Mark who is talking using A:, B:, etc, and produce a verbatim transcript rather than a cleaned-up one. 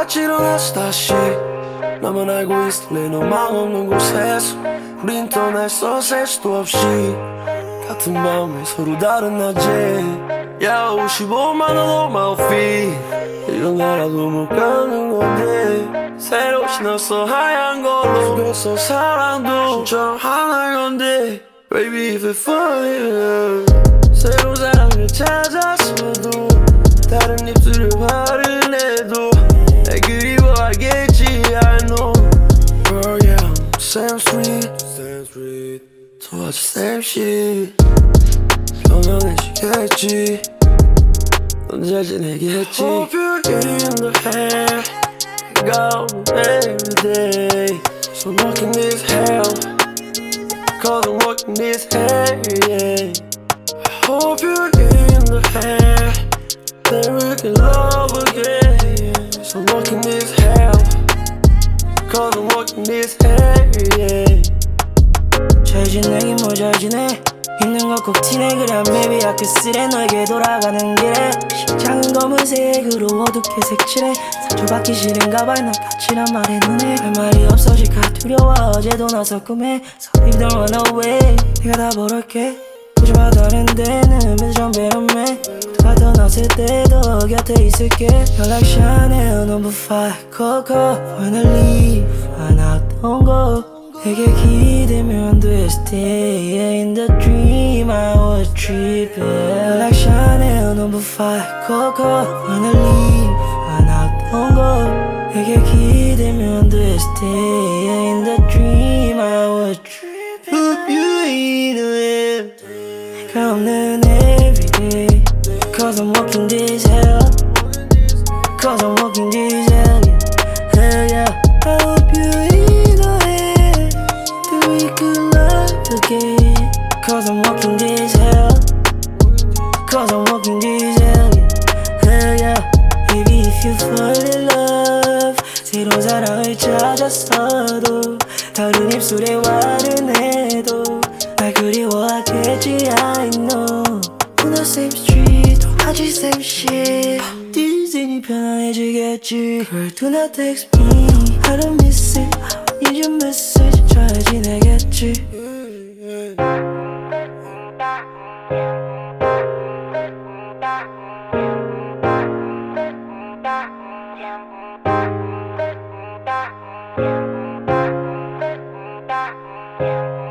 A: 같이 일어나서 다시 나만 알고 있을래 너 맘 없는 곳에서 우린 떠났어 셀 수도 없이 같은 마음에 서로 다른 낮에 야 오십오만 원 오마우피 이런 나라도 못 가는 건데 새로 신었어 하얀 걸로 그래서 사랑도 신청하는 건데 Baby if it's funny 새로운 사랑을 찾았어도 다른 입술을 화를 내도 날 그리워하겠지 I know Girl yeah I'm Sam Street Sam Street 도와줘 same shit 변해지겠지 넌 잘 지내겠지 Hope you're in the hair Go every day So I'm walking this hell Cause I'm walking this hell yeah I hope you're in the hair Then we can love again So I'm walking this hell Cause I'm walking this hell yeah
B: 잘 지내긴 뭘 잘 지내 있는 것 꼭 티내 그래 maybe I could 쓰래 너에게 돌아가는 길에 심장은 검은색으로 어둡게 색칠해 상처받기 싫은가 봐 난 까칠한 말에 눈에 할 말이 없어질까 두려워 어제도 나서 꿈에 So leave don't run away 내가 다 벌을게 보지마 다른 데는 매점 배움해 누가 떠났을 때도 곁에 있을게 You're like Chanel number five Coco Wanna leave 하나 don't go 내게 기대면 돼 Stay in the dream I was tripping You're like Chanel number five Coco Wanna leave 하나 don't go 내게 기대면 돼 Stay in the dream I was tripping Hope you ain't aware 내가 없는 everyday Cause I'm walking this hell Cause I'm walking this hell yeah Hell yeah I hope you ain't aware That we could love again Cause I'm walking this hell Cause I'm walking this hell yeah Hell yeah Baby if you fall in love 새로운 사랑을 찾았어도 다른 입술에 화를 내도 날 그리워하겠지 I know On the same street 똑같이 same shit 디즈니 편안해지겠지 Girl do not text me I don't miss it I don't need your message 잘 지내겠지
C: Yeah.